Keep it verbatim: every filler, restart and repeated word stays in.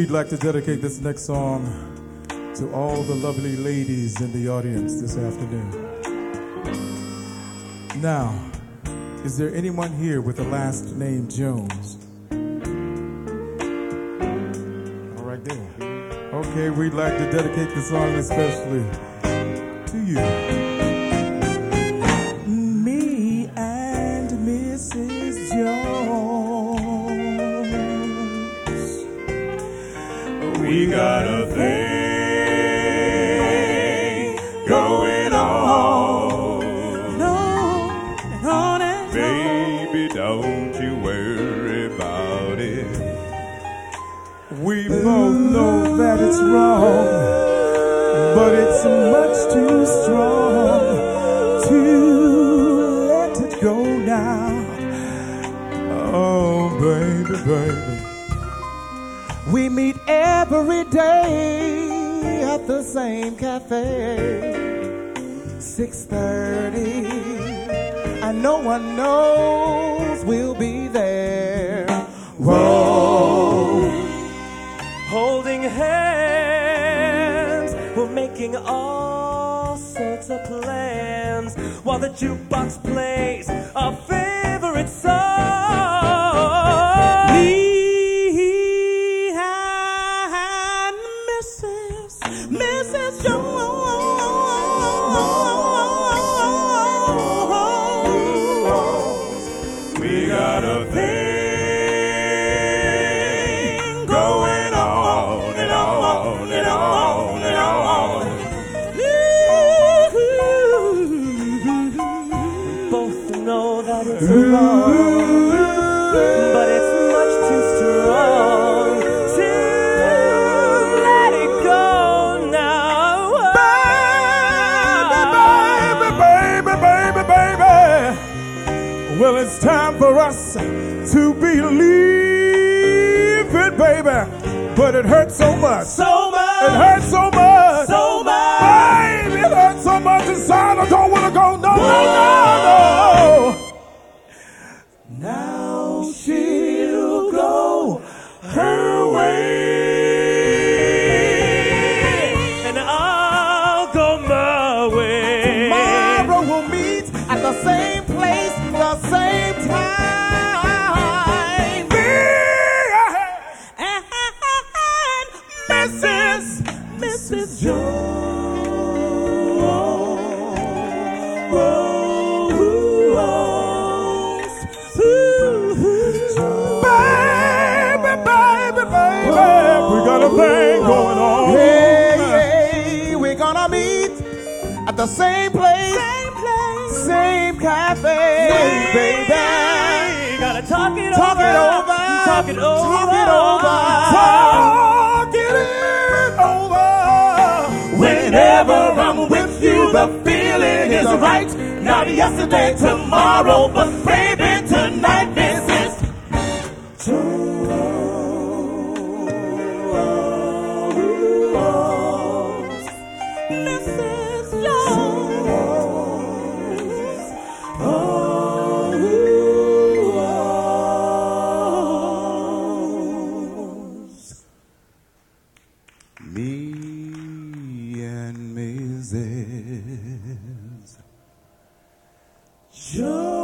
we'd like to dedicate this next song to all the lovely ladies in the audience this afternoon. Now, is there anyone here with the last name Jones? All right, there. Okay, we'd like to dedicate the song especially to you. Me and Missus Jones, we got a thing going on. No, on and baby, don't you worry about it. We both know that it's wrong, but it's much too strong to let it go now. Oh, baby, baby. We meet every day at the same cafe, six thirty, and no one knows we'll be there. Whoa. Holding hands, we're making all sorts of plans while the jukebox plays our favorite song. Me and Missus Missus Jones, we got a thing going on and on and on and on. We both know that it's wrong, but it's much too strong to let it go now. Baby, baby, baby, baby. Well, it's time for us to believe it, baby. But it hurts so much. So much. It hurts so much. So much. Baby, it hurts so much inside. I don't want to go. No, no, no, no. Now she'll go her way, And I'll go my way. tomorrow we'll meet at the same place, the same time. Me and Missus Missus Jones. Baby, baby, baby, we got a thing going on. Hey, hey, we're gonna meet at the same place, same place, same cafe, same baby. Gotta talk it Talk over. it over, Talk it over. talk it over, talk it over. Whenever I'm with you, the feeling is right. Not yesterday, tomorrow, but baby, tonight, Missus Jones. Missus Jones. Me and Missus Jones.